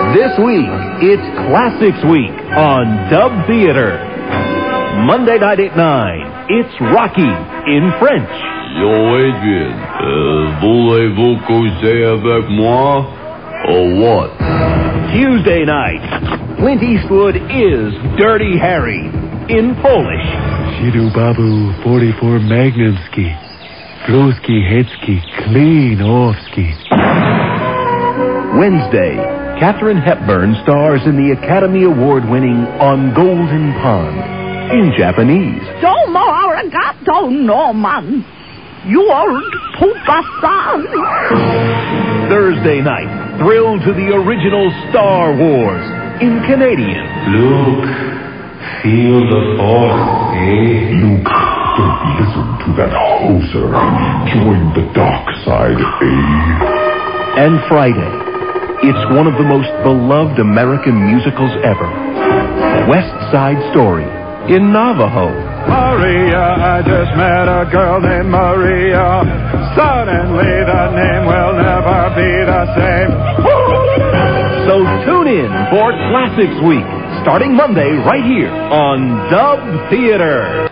This week, it's Classics Week on Dub Theater. Monday night at 9, it's Rocky in French. Yo, Adrian, voulez-vous causer avec moi, or what? Tuesday night, Clint Eastwood is Dirty Harry in Polish. Shidu Babu 44 Magnumski, Floski Hetski, Klinovski. Wednesday, Katharine Hepburn stars in the Academy Award-winning On Golden Pond in Japanese. Domo arigato, Norman. You old Pupa-san. Thursday night, thrill to the original Star Wars in Canadian. Luke, feel the force, eh? Luke, don't listen to that hoser. Join the dark side, eh? And Friday, it's one of the most beloved American musicals ever, West Side Story in Navajo. Maria, I just met a girl named Maria. Suddenly the name will never be the same. So tune in for Classics Week, starting Monday right here on Dub Theater.